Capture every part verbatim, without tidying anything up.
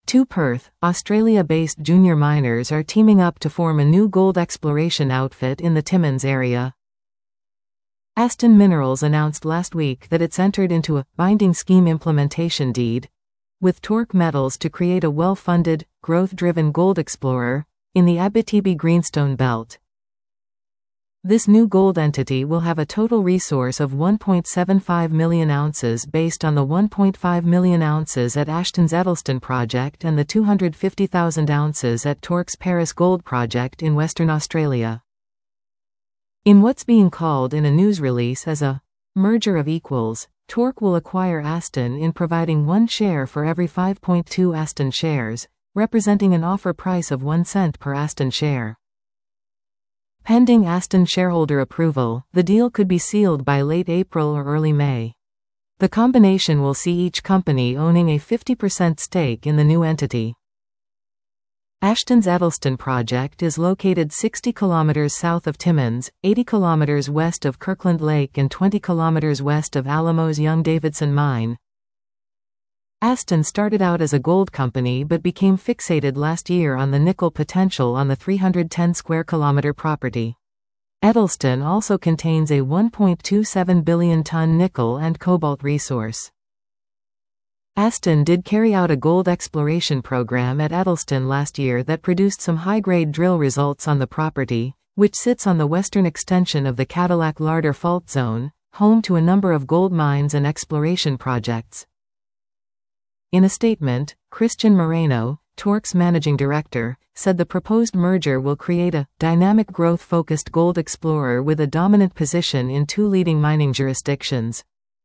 Two Perth, Australia-based junior miners are teaming up to form a new gold exploration outfit in the Timmins area. Aston Minerals announced last week that it's entered into a binding scheme implementation deed with Torque Metals to create a well-funded, growth-driven gold explorer in the Abitibi Greenstone Belt. This new gold entity will have a total resource of one point seven five million ounces based on the one point five million ounces at Ashton's Edelston project and the two hundred fifty thousand ounces at Torque's Paris Gold project in Western Australia. In what's being called in a news release as a merger of equals, Torque will acquire Aston in providing one share for every five point two Aston shares, representing an offer price of one cent per Aston share. Pending Aston shareholder approval, the deal could be sealed by late April or early May. The combination will see each company owning a fifty percent stake in the new entity. Ashton's Edelston project is located sixty kilometers south of Timmins, eighty kilometers west of Kirkland Lake and twenty kilometers west of Alamo's Young-Davidson mine. Aston started out as a gold company but became fixated last year on the nickel potential on the three hundred ten square kilometer property. Edelston also contains a one point two seven billion ton nickel and cobalt resource. Aston did carry out a gold exploration program at Edelston last year that produced some high-grade drill results on the property, which sits on the western extension of the Cadillac Larder Fault Zone, home to a number of gold mines and exploration projects. In a statement, Christian Moreno, Torque's managing director, said the proposed merger will create a dynamic growth-focused gold explorer with a dominant position in two leading mining jurisdictions.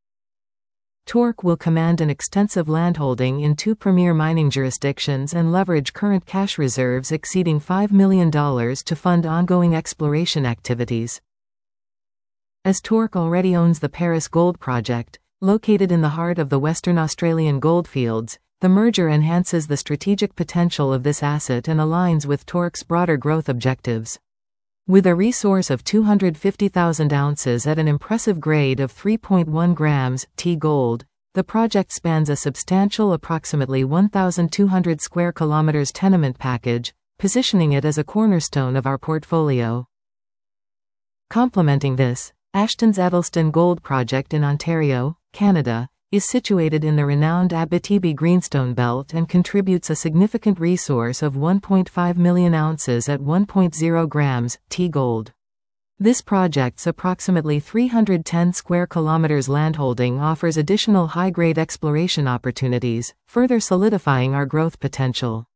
Torque will command an extensive landholding in two premier mining jurisdictions and leverage current cash reserves exceeding five million dollars to fund ongoing exploration activities. As Torque already owns the Paris Gold project, located in the heart of the Western Australian goldfields, the merger enhances the strategic potential of this asset and aligns with Torque's broader growth objectives. With a resource of two hundred fifty thousand ounces at an impressive grade of three point one grams T gold, the project spans a substantial approximately one thousand two hundred square kilometers tenement package, positioning it as a cornerstone of our portfolio. Complementing this, Ashton's Edelston Gold project in Ontario, Canada, is situated in the renowned Abitibi Greenstone Belt and contributes a significant resource of one point five million ounces at one point zero grams T gold. This project's approximately three hundred ten square kilometers landholding offers additional high-grade exploration opportunities, further solidifying our growth potential.